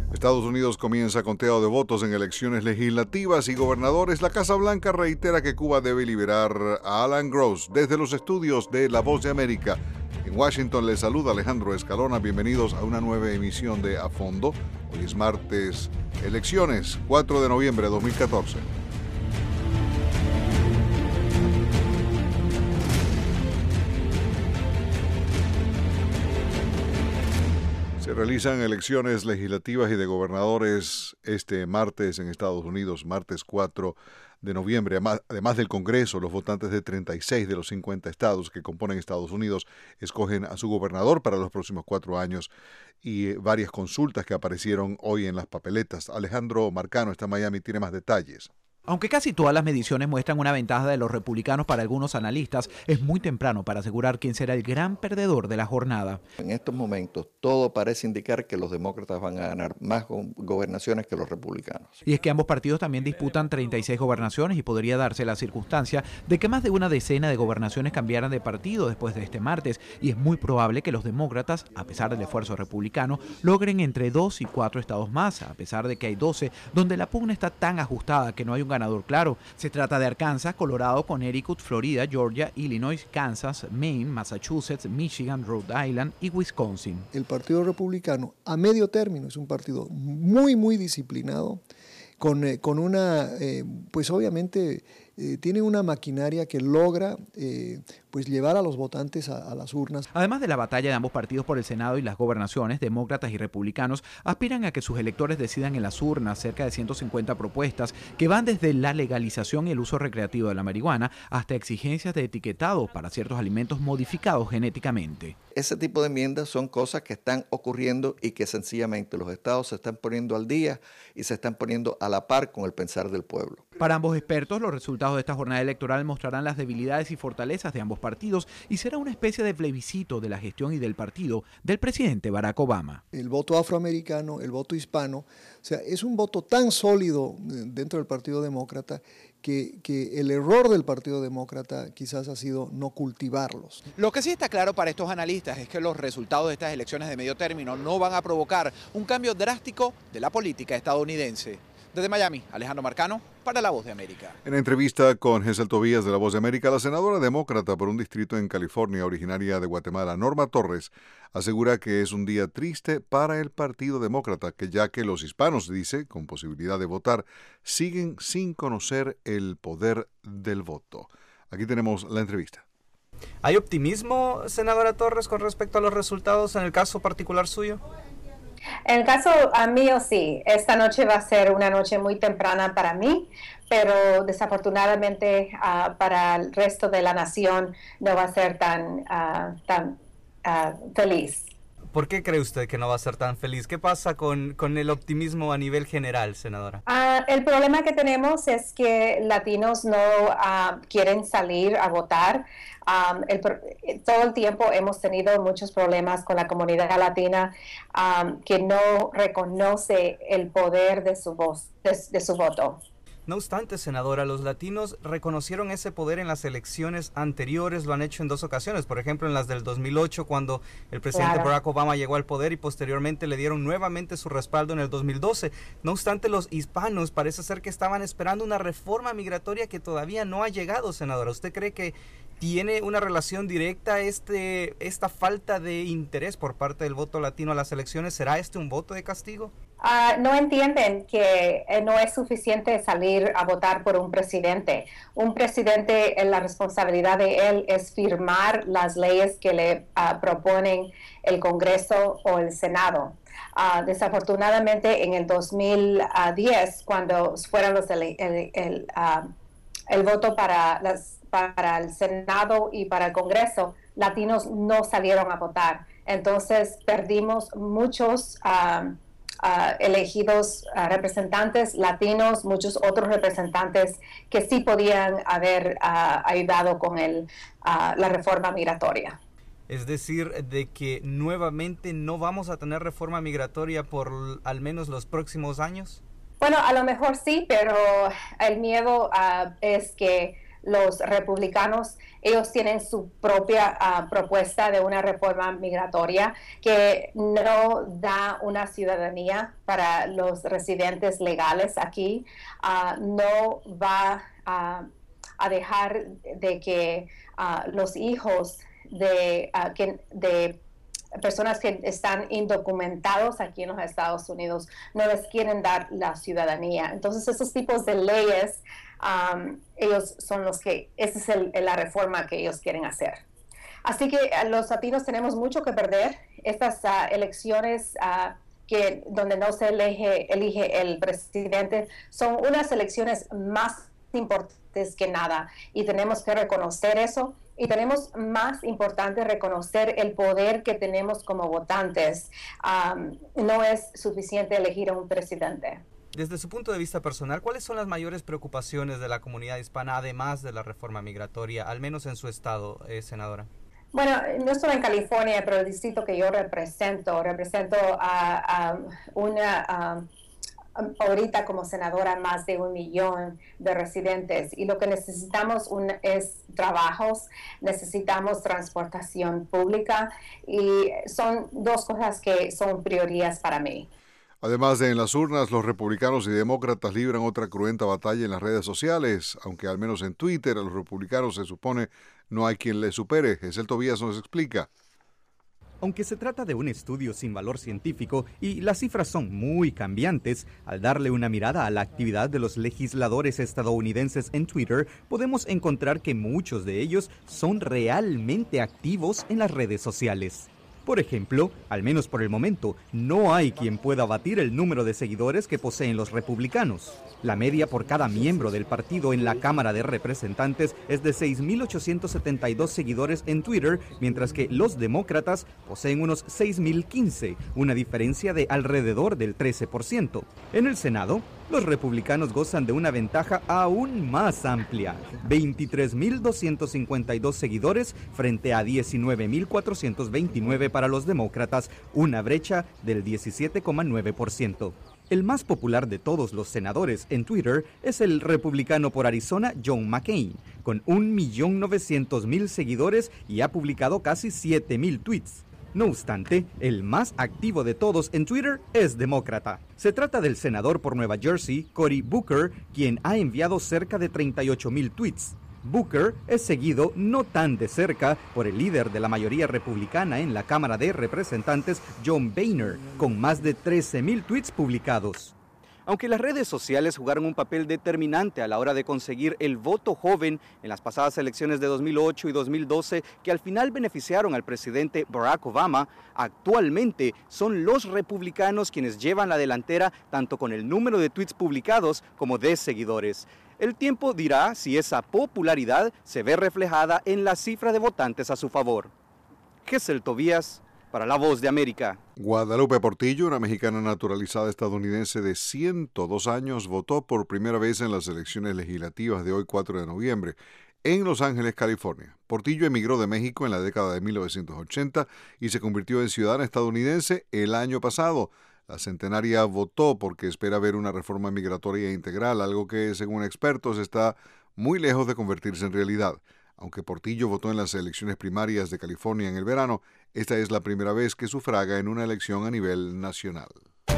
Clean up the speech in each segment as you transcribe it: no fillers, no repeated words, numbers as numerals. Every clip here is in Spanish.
Estados Unidos comienza conteo de votos en elecciones legislativas y gobernadores. La Casa Blanca reitera que Cuba debe liberar a Alan Gross. Desde los estudios de La Voz de América, en Washington les saluda Alejandro Escalona. Bienvenidos a una nueva emisión de A Fondo. Hoy es martes, elecciones, 4 de noviembre de 2014. Se realizan elecciones legislativas y de gobernadores este martes en Estados Unidos, martes 4 de noviembre. Además del Congreso, los votantes de 36 de los 50 estados que componen Estados Unidos escogen a su gobernador para los próximos 4 años y varias consultas que aparecieron hoy en las papeletas. Alejandro Marcano está en Miami, tiene más detalles. Aunque casi todas las mediciones muestran una ventaja de los republicanos para algunos analistas, es muy temprano para asegurar quién será el gran perdedor de la jornada. En estos momentos todo parece indicar que los demócratas van a ganar más gobernaciones que los republicanos. Y es que ambos partidos también disputan 36 gobernaciones y podría darse la circunstancia de que más de una decena de gobernaciones cambiaran de partido después de este martes, y es muy probable que los demócratas, a pesar del esfuerzo republicano, logren entre 2 y 4 estados más, a pesar de que hay 12 donde la pugna está tan ajustada que no hay un ganador claro. Se trata de Arkansas, Colorado, Connecticut, Florida, Georgia, Illinois, Kansas, Maine, Massachusetts, Michigan, Rhode Island y Wisconsin. El Partido Republicano a medio término es un partido muy disciplinado, con una, pues obviamente tiene una maquinaria que logra pues llevar a los votantes a las urnas. Además de la batalla de ambos partidos por el Senado y las gobernaciones, demócratas y republicanos aspiran a que sus electores decidan en las urnas cerca de 150 propuestas que van desde la legalización y el uso recreativo de la marihuana hasta exigencias de etiquetado para ciertos alimentos modificados genéticamente. Ese tipo de enmiendas son cosas que están ocurriendo y que sencillamente los estados se están poniendo al día y se están poniendo a la par con el pensar del pueblo. Para ambos expertos, los resultados de esta jornada electoral mostrarán las debilidades y fortalezas de ambos partidos y será una especie de plebiscito de la gestión y del partido del presidente Barack Obama. El voto afroamericano, el voto hispano, o sea, es un voto tan sólido dentro del Partido Demócrata que el error del Partido Demócrata quizás ha sido no cultivarlos. Lo que sí está claro para estos analistas es que los resultados de estas elecciones de medio término no van a provocar un cambio drástico de la política estadounidense. Desde Miami, Alejandro Marcano, para La Voz de América. En entrevista con Gesell Tobías de La Voz de América, la senadora demócrata por un distrito en California, originaria de Guatemala, Norma Torres, asegura que es un día triste para el Partido Demócrata, ya que los hispanos, dice, con posibilidad de votar, siguen sin conocer el poder del voto. Aquí tenemos la entrevista. ¿Hay optimismo, senadora Torres, con respecto a los resultados en el caso particular suyo? En el caso mío, sí. Esta noche va a ser una noche muy temprana para mí, pero desafortunadamente para el resto de la nación no va a ser tan feliz. ¿Por qué cree usted que no va a ser tan feliz? ¿Qué pasa con el optimismo a nivel general, senadora? El problema que tenemos es que latinos no quieren salir a votar. Todo el tiempo hemos tenido muchos problemas con la comunidad latina que no reconoce el poder de su voz, de su voto. No obstante, senadora, los latinos reconocieron ese poder en las elecciones anteriores, lo han hecho en 2 ocasiones, por ejemplo en las del 2008 cuando el presidente Barack Obama llegó al poder y posteriormente le dieron nuevamente su respaldo en el 2012. No obstante, los hispanos parece ser que estaban esperando una reforma migratoria que todavía no ha llegado, senadora. ¿Usted cree que tiene una relación directa esta falta de interés por parte del voto latino a las elecciones? ¿Será un voto de castigo? No entienden que no es suficiente salir a votar por un presidente. Un presidente, la responsabilidad de él es firmar las leyes que le proponen el Congreso o el Senado. Desafortunadamente, en el 2010, cuando fueron el voto para el Senado y para el Congreso, latinos no salieron a votar. Entonces, perdimos muchos elegidos representantes latinos, muchos otros representantes que sí podían haber ayudado con la reforma migratoria. Es decir, de que nuevamente no vamos a tener reforma migratoria por al menos los próximos años. Bueno, a lo mejor sí, pero el miedo es que los republicanos, ellos tienen su propia propuesta de una reforma migratoria que no da una ciudadanía para los residentes legales aquí, no va a dejar de que los hijos de personas que están indocumentados aquí en los Estados Unidos no les quieren dar la ciudadanía. Entonces, esos tipos de leyes, ellos son los que, esa es la reforma que ellos quieren hacer. Así que los latinos tenemos mucho que perder. Estas elecciones donde no se elige el presidente son unas elecciones más importantes que nada, y tenemos que reconocer eso. Y tenemos, más importante, reconocer el poder que tenemos como votantes. No es suficiente elegir a un presidente. Desde su punto de vista personal, ¿cuáles son las mayores preocupaciones de la comunidad hispana, además de la reforma migratoria, al menos en su estado, senadora? Bueno, no estoy en California, pero el distrito que yo represento a una... ahorita como senadora más de 1 millón de residentes, y lo que necesitamos es trabajos, necesitamos transportación pública, y son dos cosas que son prioridades para mí. Además de en las urnas, los republicanos y demócratas libran otra cruenta batalla en las redes sociales, aunque al menos en Twitter a los republicanos se supone no hay quien les supere. Gesell Tobías nos explica. Aunque se trata de un estudio sin valor científico y las cifras son muy cambiantes, al darle una mirada a la actividad de los legisladores estadounidenses en Twitter, podemos encontrar que muchos de ellos son realmente activos en las redes sociales. Por ejemplo, al menos por el momento, no hay quien pueda batir el número de seguidores que poseen los republicanos. La media por cada miembro del partido en la Cámara de Representantes es de 6.872 seguidores en Twitter, mientras que los demócratas poseen unos 6.015, una diferencia de alrededor del 13%. En el Senado, los republicanos gozan de una ventaja aún más amplia, 23.252 seguidores frente a 19.429 para los demócratas, una brecha del 17,9%. El más popular de todos los senadores en Twitter es el republicano por Arizona, John McCain, con 1.900.000 seguidores y ha publicado casi 7.000 tweets. No obstante, el más activo de todos en Twitter es demócrata. Se trata del senador por Nueva Jersey, Cory Booker, quien ha enviado cerca de 38.000 tweets. Booker es seguido no tan de cerca por el líder de la mayoría republicana en la Cámara de Representantes, John Boehner, con más de 13.000 tweets publicados. Aunque las redes sociales jugaron un papel determinante a la hora de conseguir el voto joven en las pasadas elecciones de 2008 y 2012, que al final beneficiaron al presidente Barack Obama, actualmente son los republicanos quienes llevan la delantera tanto con el número de tweets publicados como de seguidores. El tiempo dirá si esa popularidad se ve reflejada en la cifra de votantes a su favor. Gesell Tobías, para La Voz de América. Guadalupe Portillo, una mexicana naturalizada estadounidense de 102 años, votó por primera vez en las elecciones legislativas de hoy 4 de noviembre en Los Ángeles, California. Portillo emigró de México en la década de 1980 y se convirtió en ciudadana estadounidense el año pasado. La centenaria votó porque espera ver una reforma migratoria integral, algo que, según expertos, está muy lejos de convertirse en realidad. Aunque Portillo votó en las elecciones primarias de California en el verano, esta es la primera vez que sufraga en una elección a nivel nacional.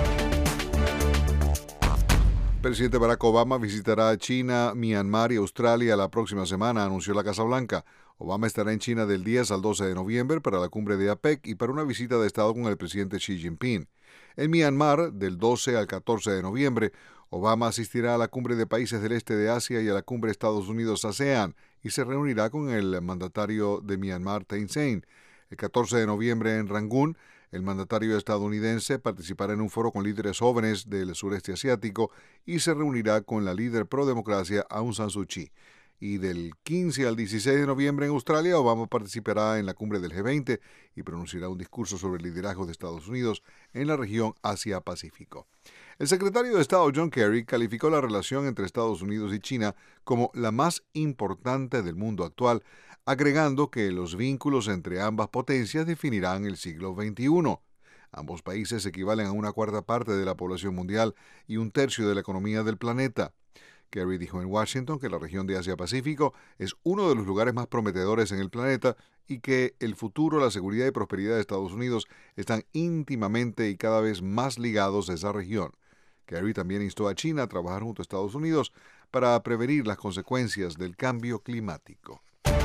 El presidente Barack Obama visitará China, Myanmar y Australia la próxima semana, anunció la Casa Blanca. Obama estará en China del 10 al 12 de noviembre para la cumbre de APEC y para una visita de Estado con el presidente Xi Jinping. En Myanmar, del 12 al 14 de noviembre, Obama asistirá a la cumbre de países del este de Asia y a la cumbre Estados Unidos-ASEAN y se reunirá con el mandatario de Myanmar, Thein Sein. El 14 de noviembre en Rangún, el mandatario estadounidense participará en un foro con líderes jóvenes del sureste asiático y se reunirá con la líder pro-democracia Aung San Suu Kyi. Y del 15 al 16 de noviembre en Australia, Obama participará en la cumbre del G20 y pronunciará un discurso sobre el liderazgo de Estados Unidos en la región Asia-Pacífico. El secretario de Estado John Kerry calificó la relación entre Estados Unidos y China como la más importante del mundo actual, agregando que los vínculos entre ambas potencias definirán el siglo XXI. Ambos países equivalen a 1/4 parte de la población mundial y 1/3 de la economía del planeta. Kerry dijo en Washington que la región de Asia-Pacífico es uno de los lugares más prometedores en el planeta y que el futuro, la seguridad y prosperidad de Estados Unidos están íntimamente y cada vez más ligados a esa región. Kerry también instó a China a trabajar junto a Estados Unidos para prevenir las consecuencias del cambio climático.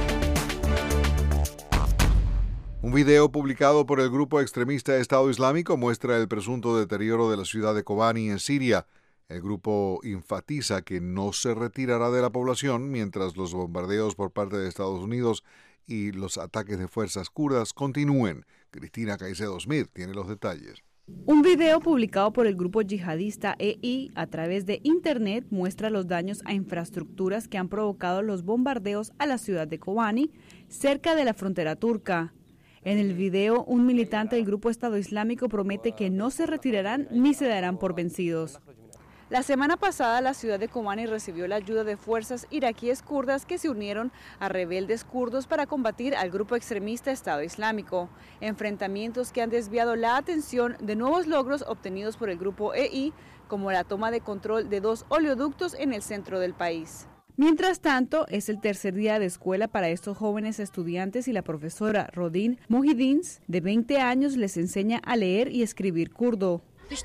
Un video publicado por el grupo extremista Estado Islámico muestra el presunto deterioro de la ciudad de Kobani en Siria. El grupo enfatiza que no se retirará de la población mientras los bombardeos por parte de Estados Unidos y los ataques de fuerzas kurdas continúen. Cristina Caicedo-Smith tiene los detalles. Un video publicado por el grupo yihadista EI a través de Internet muestra los daños a infraestructuras que han provocado los bombardeos a la ciudad de Kobani, cerca de la frontera turca. En el video, un militante del grupo Estado Islámico promete que no se retirarán ni se darán por vencidos. La semana pasada, la ciudad de Kobani recibió la ayuda de fuerzas iraquíes kurdas que se unieron a rebeldes kurdos para combatir al grupo extremista Estado Islámico. Enfrentamientos que han desviado la atención de nuevos logros obtenidos por el grupo EI, como la toma de control de 2 oleoductos en el centro del país. Mientras tanto, es el tercer día de escuela para estos jóvenes estudiantes y la profesora Rodin Mohidins, de 20 años, les enseña a leer y escribir kurdo.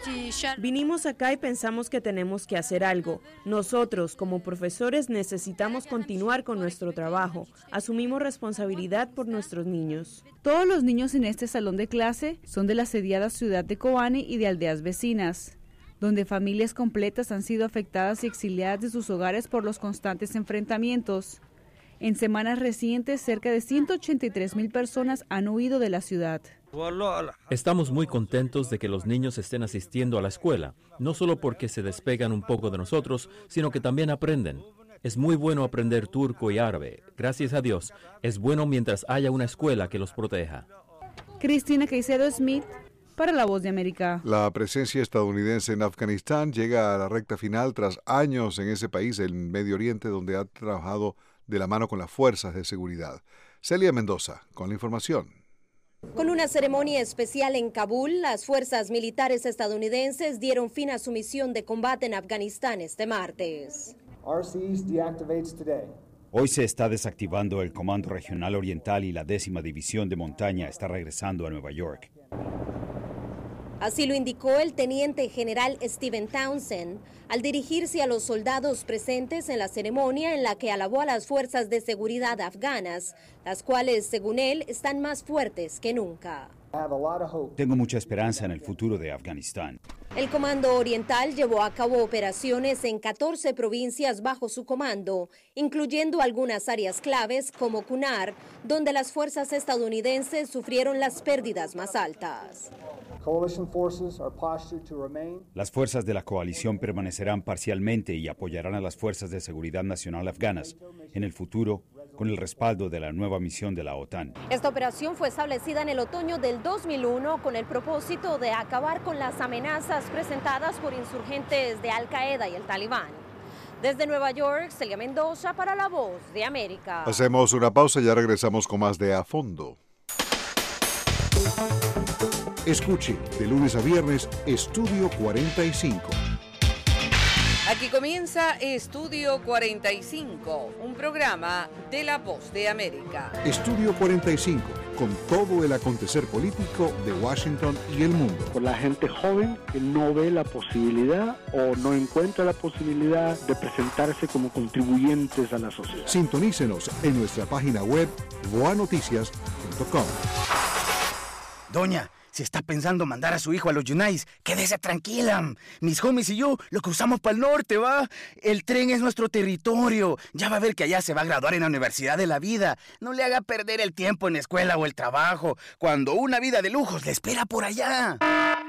Vinimos acá y pensamos que tenemos que hacer algo. Nosotros, como profesores, necesitamos continuar con nuestro trabajo. Asumimos responsabilidad por nuestros niños. Todos los niños en este salón de clase son de la asediada ciudad de Kobani y de aldeas vecinas, donde familias completas han sido afectadas y exiliadas de sus hogares por los constantes enfrentamientos. En semanas recientes, cerca de 183,000 personas han huido de la ciudad. Estamos muy contentos de que los niños estén asistiendo a la escuela, no solo porque se despegan un poco de nosotros, sino que también aprenden. Es muy bueno aprender turco y árabe. Gracias a Dios, es bueno mientras haya una escuela que los proteja. Cristina Caicedo-Smith, para La Voz de América. La presencia estadounidense en Afganistán llega a la recta final tras años en ese país, el Medio Oriente, donde ha trabajado de la mano con las fuerzas de seguridad. Celia Mendoza, con la información. Con una ceremonia especial en Kabul, las fuerzas militares estadounidenses dieron fin a su misión de combate en Afganistán este martes. Hoy se está desactivando el Comando Regional Oriental y la 10ª División de Montaña está regresando a Nueva York. Así lo indicó el teniente general Stephen Townsend al dirigirse a los soldados presentes en la ceremonia en la que alabó a las fuerzas de seguridad afganas, las cuales, según él, están más fuertes que nunca. Tengo mucha esperanza en el futuro de Afganistán. El Comando Oriental llevó a cabo operaciones en 14 provincias bajo su comando, incluyendo algunas áreas claves como Kunar, donde las fuerzas estadounidenses sufrieron las pérdidas más altas. Las fuerzas de la coalición permanecerán parcialmente y apoyarán a las fuerzas de seguridad nacional afganas en el futuro con el respaldo de la nueva misión de la OTAN. Esta operación fue establecida en el otoño del 2001 con el propósito de acabar con las amenazas presentadas por insurgentes de Al-Qaeda y el Talibán. Desde Nueva York, Celia Mendoza para La Voz de América. Hacemos una pausa y ya regresamos con más de A Fondo. Escuche de lunes a viernes Estudio 45. Aquí comienza Estudio 45, un programa de La Voz de América. Estudio 45, con todo el acontecer político de Washington y el mundo. Por la gente joven que no ve la posibilidad o no encuentra la posibilidad de presentarse como contribuyentes a la sociedad. Sintonícenos en nuestra página web voanoticias.com. Doña, si está pensando mandar a su hijo a los Yunais, quédese tranquila. Mis homies y yo lo cruzamos para el norte, ¿va? El tren es nuestro territorio. Ya va a ver que allá se va a graduar en la Universidad de la Vida. No le haga perder el tiempo en la escuela o el trabajo, cuando una vida de lujos le espera por allá.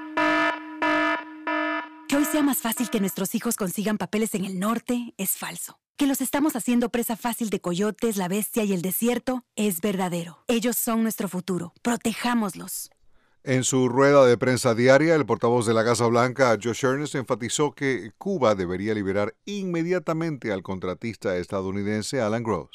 Que hoy sea más fácil que nuestros hijos consigan papeles en el norte es falso. Que los estamos haciendo presa fácil de coyotes, la bestia y el desierto es verdadero. Ellos son nuestro futuro. Protejámoslos. En su rueda de prensa diaria, el portavoz de la Casa Blanca, Josh Earnest, enfatizó que Cuba debería liberar inmediatamente al contratista estadounidense Alan Gross.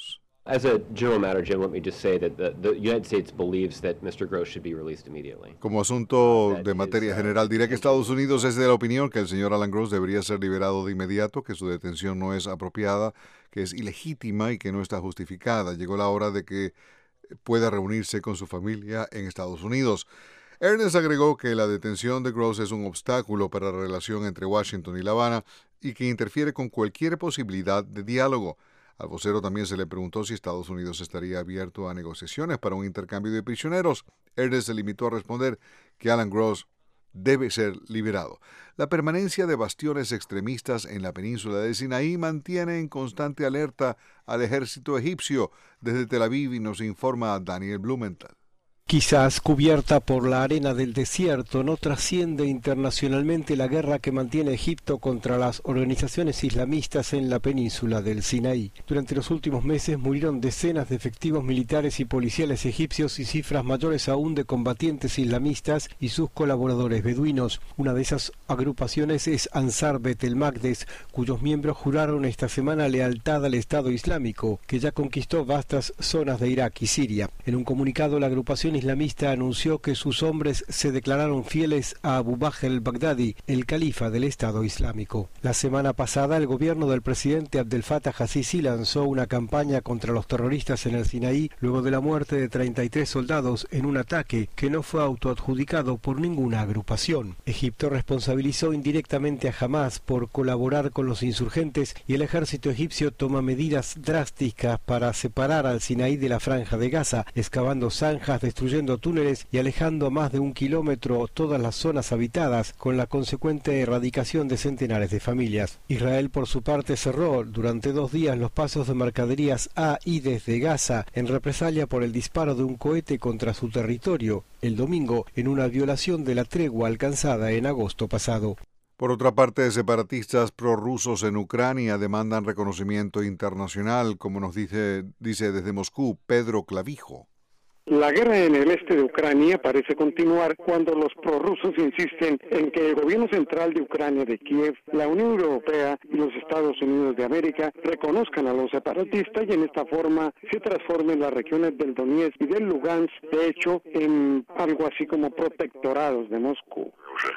As a general matter, Jim, let me just say that the United States believes that Mr. Gross should be released immediately. Como asunto de materia general, diré que Estados Unidos es de la opinión que el señor Alan Gross debería ser liberado de inmediato, que su detención no es apropiada, que es ilegítima y que no está justificada. Llegó la hora de que pueda reunirse con su familia en Estados Unidos. Ernest agregó que la detención de Gross es un obstáculo para la relación entre Washington y La Habana y que interfiere con cualquier posibilidad de diálogo. Al vocero también se le preguntó si Estados Unidos estaría abierto a negociaciones para un intercambio de prisioneros. Ernest se limitó a responder que Alan Gross debe ser liberado. La permanencia de bastiones extremistas en la península de Sinaí mantiene en constante alerta al ejército egipcio. Desde Tel Aviv nos informa Daniel Blumenthal. Quizás cubierta por la arena del desierto, no trasciende internacionalmente la guerra que mantiene Egipto contra las organizaciones islamistas en la península del Sinaí. Durante los últimos meses murieron decenas de efectivos militares y policiales egipcios y cifras mayores aún de combatientes islamistas y sus colaboradores beduinos. Una de esas agrupaciones es Ansar Bet el Magdes, cuyos miembros juraron esta semana lealtad al Estado Islámico, que ya conquistó vastas zonas de Irak y Siria. En un comunicado, la agrupación islamista anunció que sus hombres se declararon fieles a Abu Bakr al-Baghdadi, el califa del Estado Islámico. La semana pasada, el gobierno del presidente Abdel Fattah al-Sisi lanzó una campaña contra los terroristas en el Sinaí luego de la muerte de 33 soldados en un ataque que no fue autoadjudicado por ninguna agrupación. Egipto responsabilizó indirectamente a Hamas por colaborar con los insurgentes y el ejército egipcio toma medidas drásticas para separar al Sinaí de la franja de Gaza, excavando zanjas, destruyendo túneles y alejando a más de 1 kilómetro todas las zonas habitadas, con la consecuente erradicación de centenares de familias. Israel, por su parte, cerró durante 2 días los pasos de mercaderías a y desde Gaza en represalia por el disparo de un cohete contra su territorio el domingo, en una violación de la tregua alcanzada en agosto pasado. Por otra parte, separatistas prorrusos en Ucrania demandan reconocimiento internacional, como nos dice desde Moscú Pedro Clavijo. La guerra en el este de Ucrania parece continuar cuando los prorrusos insisten en que el gobierno central de Ucrania, de Kiev, la Unión Europea y los Estados Unidos de América reconozcan a los separatistas y en esta forma se transformen las regiones del Donetsk y del Lugansk, de hecho, en algo así como protectorados de Moscú.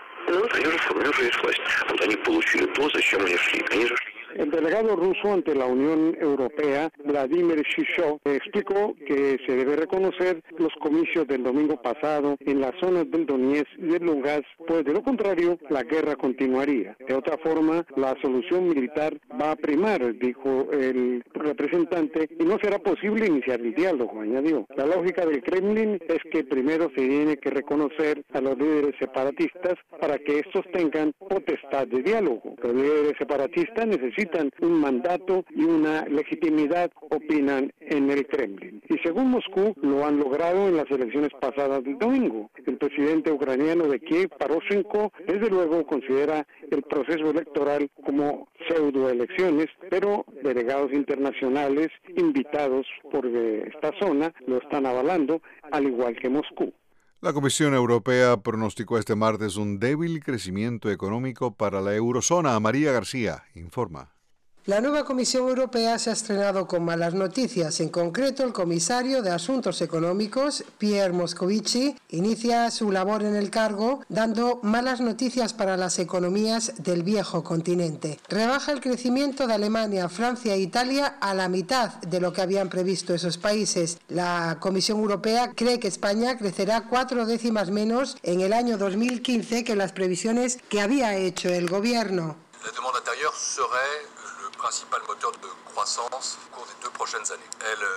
El delegado ruso ante la Unión Europea, Vladimir Shishov, explicó que se debe reconocer los comicios del domingo pasado en las zonas del Donetsk y del Lugansk, pues de lo contrario la guerra continuaría. De otra forma, la solución militar va a primar, dijo el representante, y no será posible iniciar el diálogo, añadió. La lógica del Kremlin es que primero se tiene que reconocer a los líderes separatistas para que estos tengan potestad de diálogo. Los líderes separatistas necesitan un mandato y una legitimidad, opinan en el Kremlin. Y según Moscú, lo han logrado en las elecciones pasadas del domingo. El presidente ucraniano de Kiev, Poroshenko, desde luego considera el proceso electoral como pseudoelecciones, pero delegados internacionales invitados por esta zona lo están avalando, al igual que Moscú. La Comisión Europea pronosticó este martes un débil crecimiento económico para la eurozona. María García informa. La nueva Comisión Europea se ha estrenado con malas noticias. En concreto, el comisario de Asuntos Económicos, Pierre Moscovici, inicia su labor en el cargo dando malas noticias para las economías del viejo continente. Rebaja el crecimiento de Alemania, Francia e Italia a la mitad de lo que habían previsto esos países. La Comisión Europea cree que España crecerá 4 décimas menos en el año 2015 que las previsiones que había hecho el gobierno. La demanda intérieure serait principal motor de croissance au cours des 2 prochaines années.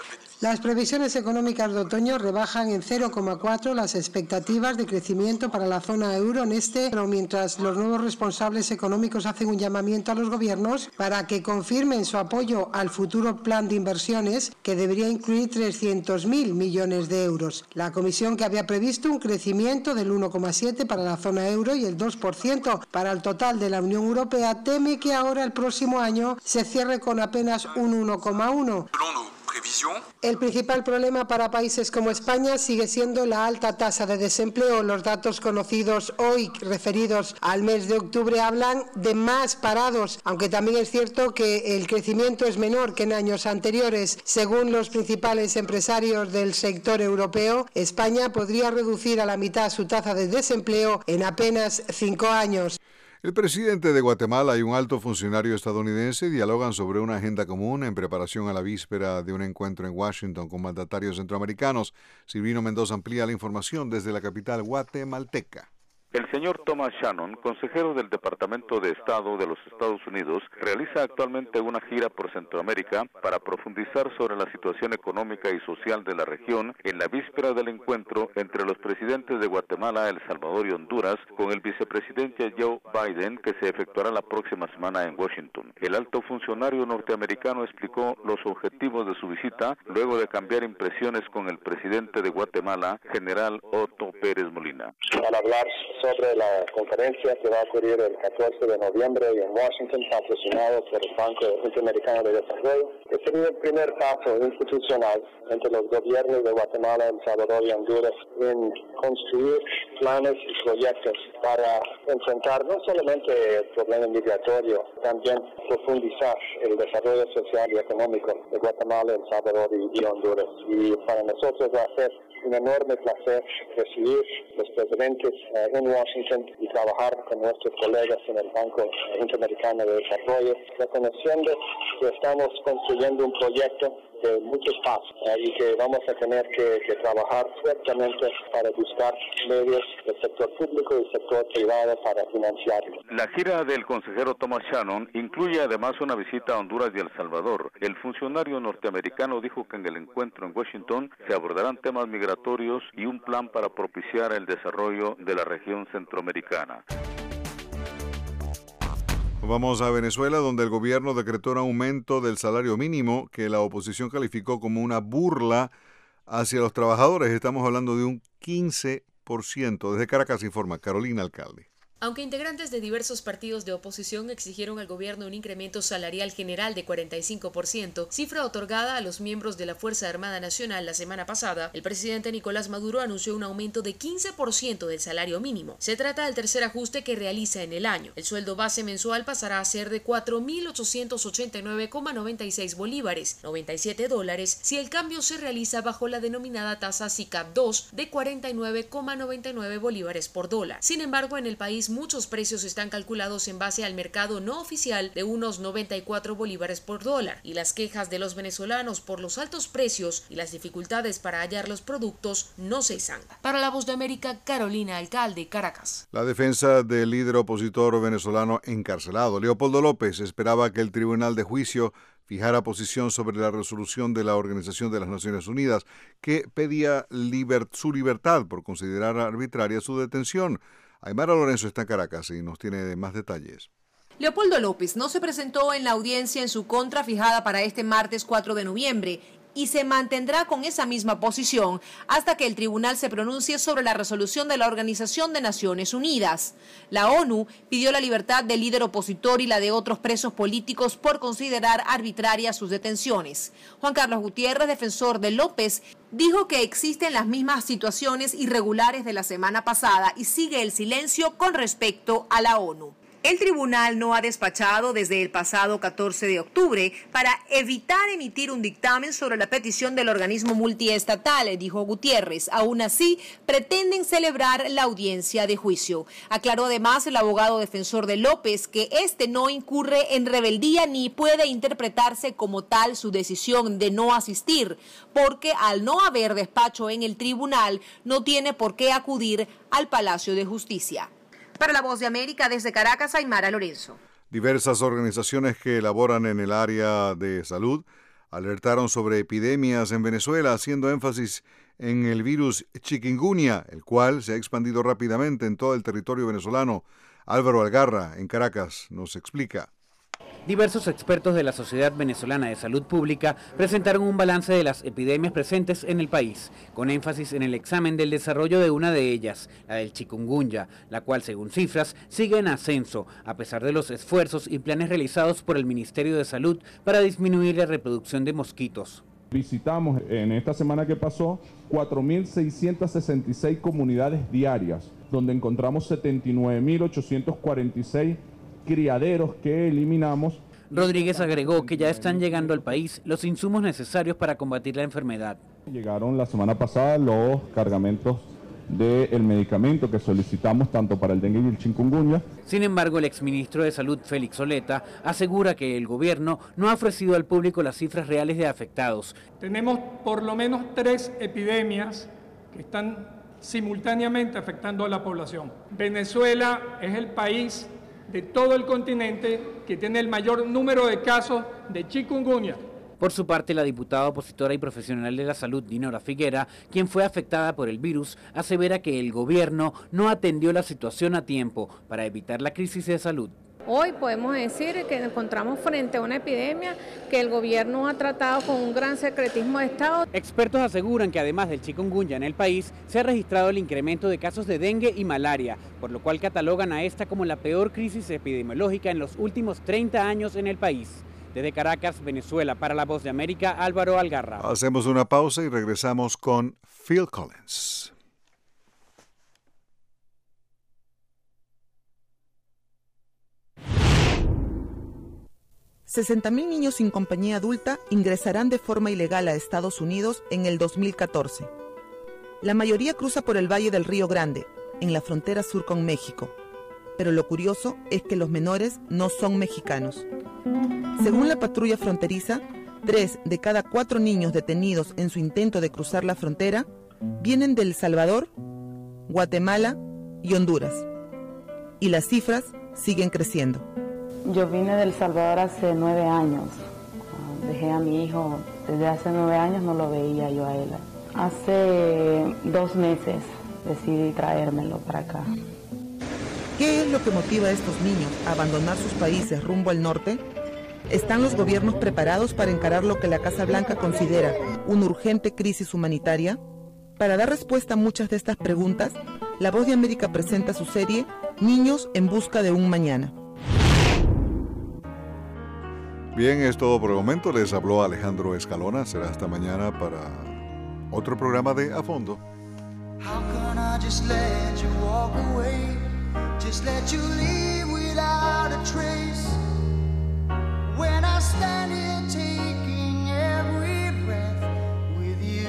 Las previsiones económicas de otoño rebajan en 0,4 las expectativas de crecimiento para la zona euro pero mientras los nuevos responsables económicos hacen un llamamiento a los gobiernos para que confirmen su apoyo al futuro plan de inversiones que debería incluir 300.000 millones de euros. La Comisión, que había previsto un crecimiento del 1,7 para la zona euro y el 2% para el total de la Unión Europea, teme que ahora el próximo año se cierre con apenas un 1,1. El principal problema para países como España sigue siendo la alta tasa de desempleo. Los datos conocidos hoy referidos al mes de octubre hablan de más parados, aunque también es cierto que el crecimiento es menor que en años anteriores. Según los principales empresarios del sector europeo, España podría reducir a la mitad su tasa de desempleo en apenas 5 años. El presidente de Guatemala y un alto funcionario estadounidense dialogan sobre una agenda común en preparación a la víspera de un encuentro en Washington con mandatarios centroamericanos. Silvino Mendoza amplía la información desde la capital guatemalteca. El señor Thomas Shannon, consejero del Departamento de Estado de los Estados Unidos, realiza actualmente una gira por Centroamérica para profundizar sobre la situación económica y social de la región en la víspera del encuentro entre los presidentes de Guatemala, El Salvador y Honduras con el vicepresidente Joe Biden, que se efectuará la próxima semana en Washington. El alto funcionario norteamericano explicó los objetivos de su visita luego de cambiar impresiones con el presidente de Guatemala, general Otto Pérez Molina. Al hablar sobre la conferencia que va a ocurrir el 14 de noviembre en Washington, patrocinado por el Banco Interamericano de Desarrollo. Este es el primer paso institucional entre los gobiernos de Guatemala, El Salvador y Honduras en construir planes y proyectos para enfrentar no solamente el problema migratorio, también profundizar el desarrollo social y económico de Guatemala, El Salvador y Honduras. Y para nosotros va a ser un enorme placer recibir los presidentes en Washington y trabajar con nuestros colegas en el Banco Interamericano de Desarrollo, reconociendo que estamos construyendo un proyecto de muchos pasos y que vamos a tener que trabajar fuertemente para buscar medios del sector público y sector privado para financiarlo. La gira del consejero Thomas Shannon incluye además una visita a Honduras y El Salvador. El funcionario norteamericano dijo que en el encuentro en Washington se abordarán temas migratorios y un plan para propiciar el desarrollo de la región centroamericana. Vamos a Venezuela, donde el gobierno decretó un aumento del salario mínimo que la oposición calificó como una burla hacia los trabajadores. Estamos hablando de un 15%. Desde Caracas informa Carolina Alcalde. Aunque integrantes de diversos partidos de oposición exigieron al gobierno un incremento salarial general de 45%, cifra otorgada a los miembros de la Fuerza Armada Nacional la semana pasada, el presidente Nicolás Maduro anunció un aumento de 15% del salario mínimo. Se trata del tercer ajuste que realiza en el año. El sueldo base mensual pasará a ser de 4.889,96 bolívares, $97, si el cambio se realiza bajo la denominada tasa SICAP 2 de 49,99 bolívares por dólar. Sin embargo, en el país muchos precios están calculados en base al mercado no oficial de unos 94 bolívares por dólar, y las quejas de los venezolanos por los altos precios y las dificultades para hallar los productos no cesan. Para La Voz de América, Carolina Alcalde, Caracas. La defensa del líder opositor venezolano encarcelado, Leopoldo López, esperaba que el Tribunal de Juicio fijara posición sobre la resolución de la Organización de las Naciones Unidas que pedía su libertad por considerar arbitraria su detención. Aymara Lorenzo está en Caracas y nos tiene más detalles. Leopoldo López no se presentó en la audiencia en su contra fijada para este martes 4 de noviembre y se mantendrá con esa misma posición hasta que el tribunal se pronuncie sobre la resolución de la Organización de Naciones Unidas. La ONU pidió la libertad del líder opositor y la de otros presos políticos por considerar arbitrarias sus detenciones. Juan Carlos Gutiérrez, defensor de López, dijo que existen las mismas situaciones irregulares de la semana pasada y sigue el silencio con respecto a la ONU. El tribunal no ha despachado desde el pasado 14 de octubre para evitar emitir un dictamen sobre la petición del organismo multiestatal, dijo Gutiérrez. Aún así, pretenden celebrar la audiencia de juicio. Aclaró además el abogado defensor de López que este no incurre en rebeldía ni puede interpretarse como tal su decisión de no asistir, porque al no haber despacho en el tribunal, no tiene por qué acudir al Palacio de Justicia. Para La Voz de América, desde Caracas, Aymara Lorenzo. Diversas organizaciones que laboran en el área de salud alertaron sobre epidemias en Venezuela, haciendo énfasis en el virus chikungunya, el cual se ha expandido rápidamente en todo el territorio venezolano. Álvaro Algarra, en Caracas, nos explica. Diversos expertos de la Sociedad Venezolana de Salud Pública presentaron un balance de las epidemias presentes en el país, con énfasis en el examen del desarrollo de una de ellas, la del chikungunya, la cual, según cifras, sigue en ascenso, a pesar de los esfuerzos y planes realizados por el Ministerio de Salud para disminuir la reproducción de mosquitos. Visitamos en esta semana que pasó 4.666 comunidades diarias, donde encontramos 79.846 criaderos que eliminamos. Rodríguez agregó que ya están llegando al país los insumos necesarios para combatir la enfermedad. Llegaron la semana pasada los cargamentos del medicamento que solicitamos tanto para el dengue y el chikungunya. Sin embargo, el exministro de Salud, Félix Oleta, asegura que el gobierno no ha ofrecido al público las cifras reales de afectados. Tenemos por lo menos 3 epidemias que están simultáneamente afectando a la población. Venezuela es el país de todo el continente que tiene el mayor número de casos de chikungunya. Por su parte, la diputada opositora y profesional de la salud, Dinora Figuera, quien fue afectada por el virus, asevera que el gobierno no atendió la situación a tiempo para evitar la crisis de salud. Hoy podemos decir que nos encontramos frente a una epidemia que el gobierno ha tratado con un gran secretismo de Estado. Expertos aseguran que además del chikungunya en el país, se ha registrado el incremento de casos de dengue y malaria, por lo cual catalogan a esta como la peor crisis epidemiológica en los últimos 30 años en el país. Desde Caracas, Venezuela, para La Voz de América, Álvaro Algarra. Hacemos una pausa y regresamos con Phil Collins. $60,000 niños sin compañía adulta ingresarán de forma ilegal a Estados Unidos en el 2014. La mayoría cruza por el Valle del Río Grande, en la frontera sur con México. Pero lo curioso es que los menores no son mexicanos. Según la patrulla fronteriza, 3 de cada 4 niños detenidos en su intento de cruzar la frontera vienen de El Salvador, Guatemala y Honduras. Y las cifras siguen creciendo. Yo vine de El Salvador hace 9 años. Dejé a mi hijo desde hace 9 años, no lo veía yo a él. Hace 2 meses decidí traérmelo para acá. ¿Qué es lo que motiva a estos niños a abandonar sus países rumbo al norte? ¿Están los gobiernos preparados para encarar lo que la Casa Blanca considera una urgente crisis humanitaria? Para dar respuesta a muchas de estas preguntas, La Voz de América presenta su serie Niños en busca de un mañana. Bien, es todo por el momento. Les habló Alejandro Escalona. Será hasta mañana para otro programa de A Fondo. How can I just let you walk away? Just let you leave without a trace. When I stand here taking every breath with you.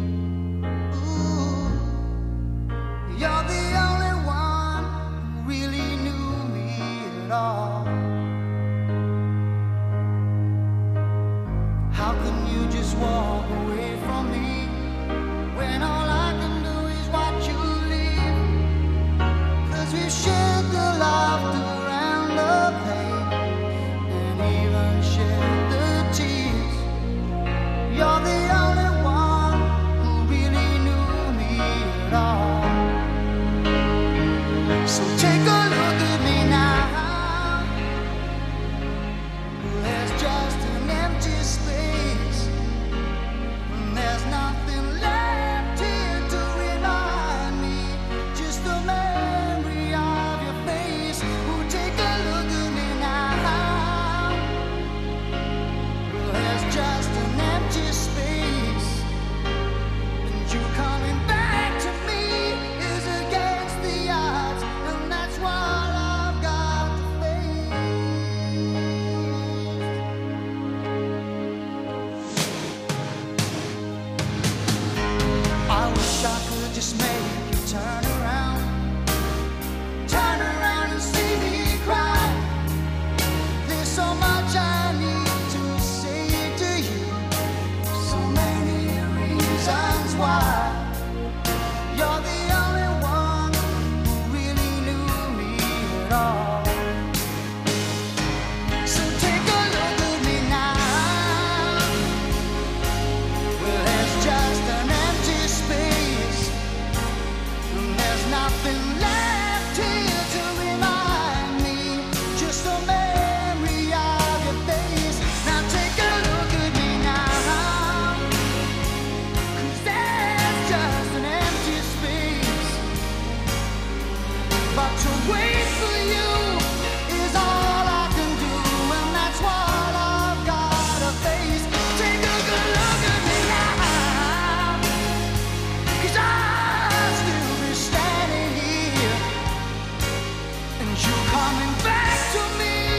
Ooh, you're the only one who really knew me at all. How can you just walk away from me when all I can do is watch you leave? 'Cause we've shared the laughter and the pain, and even shared the tears. You're the only one who really knew me at all. So take a look at me now. coming back to me.